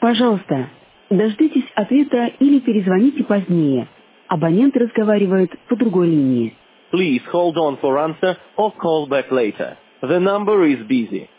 Пожалуйста, дождитесь ответа или перезвоните позднее. Абонент разговаривает по другой линии. Please hold on for answer or call back later. The number is busy.